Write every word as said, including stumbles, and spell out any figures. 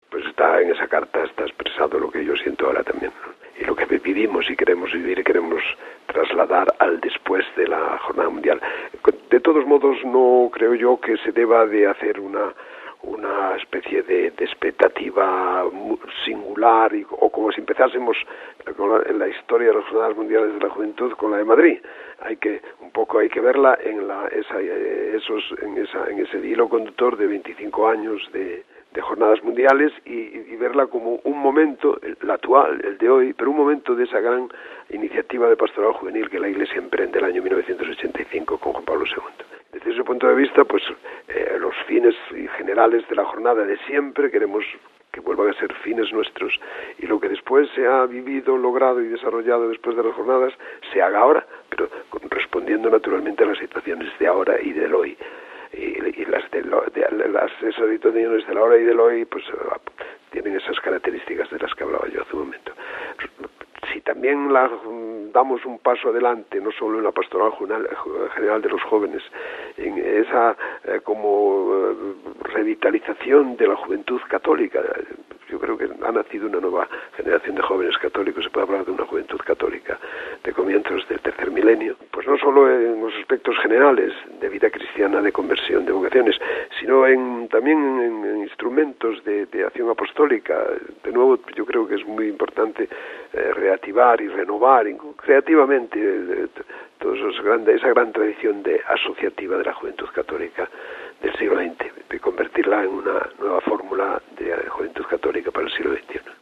Pues está en esa carta, está expresado lo que yo siento ahora también, ¿no? Y lo que vivimos y queremos vivir y queremos trasladar al después de la Jornada Mundial. De todos modos, no creo yo que se deba de hacer una una especie de, de expectativa singular y, o como si empezásemos en la historia de las Jornadas Mundiales de la Juventud con la de Madrid. Hay que un poco hay que verla en la esa esos en esa en ese hilo conductor de veinticinco años de de jornadas mundiales y, y verla como un momento, el, el actual, el de hoy, pero un momento de esa gran iniciativa de pastoral juvenil que la Iglesia emprende el año mil novecientos ochenta y cinco con Juan Pablo segundo. Desde ese punto de vista, pues eh, los fines generales de la jornada de siempre queremos que vuelvan a ser fines nuestros y lo que después se ha vivido, logrado y desarrollado después de las jornadas se haga ahora, pero respondiendo naturalmente a las situaciones de ahora y del hoy. Y, y las, de lo, de, las esas situaciones de la hora y del hoy pues tienen esas características de las que hablaba yo hace un momento. Si también la, damos un paso adelante, no solo en la pastoral general de los jóvenes, en esa eh, como eh, revitalización de la juventud católica, yo creo que ha nacido una nueva generación de jóvenes católicos, se puede hablar de una juventud católica de comienzos del tercer milenio, pues no solo en los aspectos generales de vida cristiana, de conversión, de vocaciones, sino en, también en, en instrumentos de, de acción apostólica. De nuevo, yo creo que es muy importante eh, reactivar y renovar creativamente eh, toda esa gran, esa gran tradición de asociativa de la juventud católica del siglo veinte, de convertirla en una nueva fórmula de juventud católica para el siglo veintiuno.